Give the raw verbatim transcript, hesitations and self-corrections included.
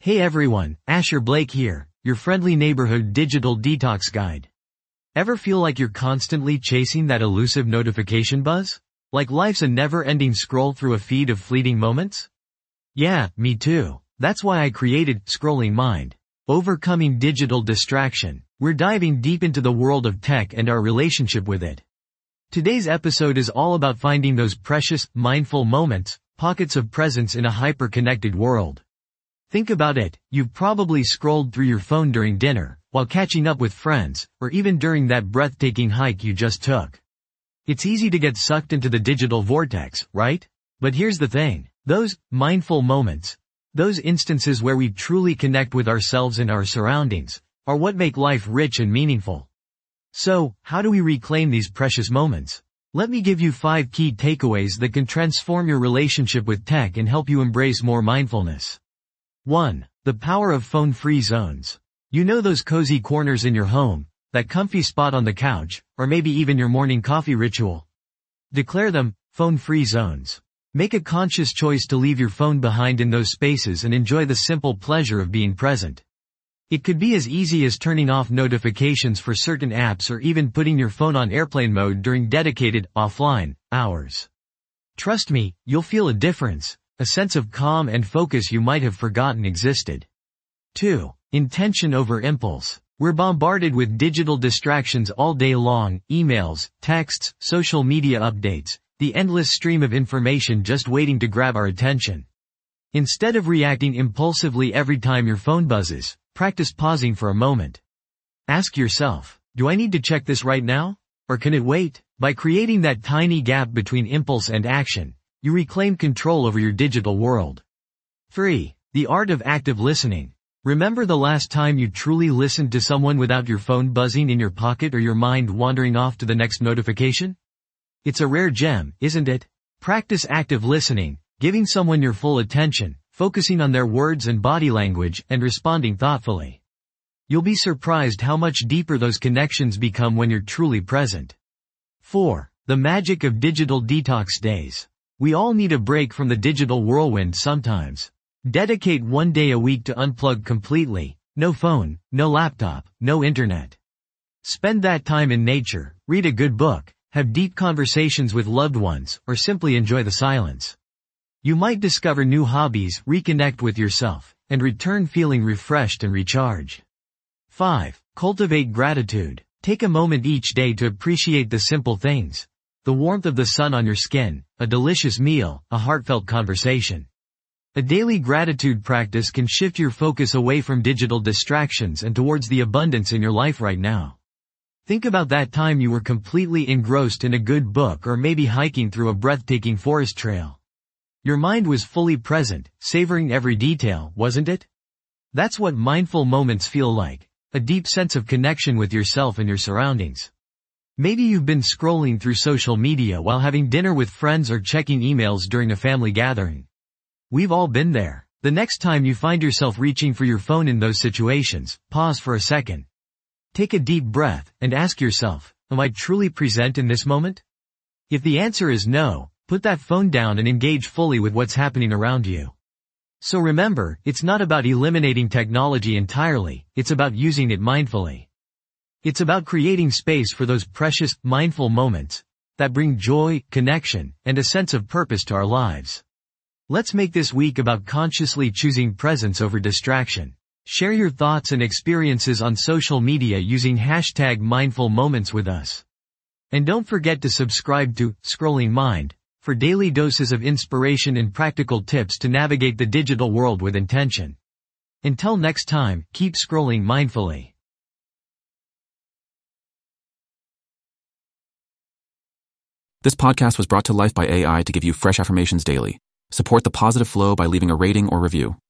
Hey everyone, Asher Blake here, your friendly neighborhood digital detox guide. Ever feel like you're constantly chasing that elusive notification buzz? Like life's a never-ending scroll through a feed of fleeting moments? Yeah, me too. That's why I created Scrolling Mind. Overcoming digital distraction. We're diving deep into the world of tech and our relationship with it. Today's episode is all about finding those precious, mindful moments, pockets of presence in a hyper-connected world. Think about it, you've probably scrolled through your phone during dinner, while catching up with friends, or even during that breathtaking hike you just took. It's easy to get sucked into the digital vortex, right? But here's the thing, those mindful moments, those instances where we truly connect with ourselves and our surroundings, are what make life rich and meaningful. So, how do we reclaim these precious moments? Let me give you five key takeaways that can transform your relationship with tech and help you embrace more mindfulness. one. The power of phone-free zones. You know those cozy corners in your home, that comfy spot on the couch, or maybe even your morning coffee ritual? Declare them phone-free zones. Make a conscious choice to leave your phone behind in those spaces and enjoy the simple pleasure of being present. It could be as easy as turning off notifications for certain apps or even putting your phone on airplane mode during dedicated, offline, hours. Trust me, you'll feel a difference. A sense of calm and focus you might have forgotten existed. two. Intention over impulse. We're bombarded with digital distractions all day long, emails, texts, social media updates, the endless stream of information just waiting to grab our attention. Instead of reacting impulsively every time your phone buzzes, practice pausing for a moment. Ask yourself, do I need to check this right now? Or can it wait? By creating that tiny gap between impulse and action, you reclaim control over your digital world. three. The art of active listening. Remember the last time you truly listened to someone without your phone buzzing in your pocket or your mind wandering off to the next notification? It's a rare gem, isn't it? Practice active listening, giving someone your full attention, focusing on their words and body language, and responding thoughtfully. You'll be surprised how much deeper those connections become when you're truly present. four. The magic of digital detox days. We all need a break from the digital whirlwind sometimes. Dedicate one day a week to unplug completely. No phone, no laptop, no internet. Spend that time in nature, read a good book, have deep conversations with loved ones, or simply enjoy the silence. You might discover new hobbies, reconnect with yourself, and return feeling refreshed and recharged. five. Cultivate gratitude. Take a moment each day to appreciate the simple things. The warmth of the sun on your skin, a delicious meal, a heartfelt conversation. A daily gratitude practice can shift your focus away from digital distractions and towards the abundance in your life right now. Think about that time you were completely engrossed in a good book or maybe hiking through a breathtaking forest trail. Your mind was fully present, savoring every detail, wasn't it? That's what mindful moments feel like, a deep sense of connection with yourself and your surroundings. Maybe you've been scrolling through social media while having dinner with friends or checking emails during a family gathering. We've all been there. The next time you find yourself reaching for your phone in those situations, pause for a second. Take a deep breath and ask yourself, am I truly present in this moment? If the answer is no, put that phone down and engage fully with what's happening around you. So remember, it's not about eliminating technology entirely, it's about using it mindfully. It's about creating space for those precious, mindful moments that bring joy, connection, and a sense of purpose to our lives. Let's make this week about consciously choosing presence over distraction. Share your thoughts and experiences on social media using hashtag mindful moments with us. And don't forget to subscribe to Scrolling Mind for daily doses of inspiration and practical tips to navigate the digital world with intention. Until next time, keep scrolling mindfully. This podcast was brought to life by A I to give you fresh affirmations daily. Support the positive flow by leaving a rating or review.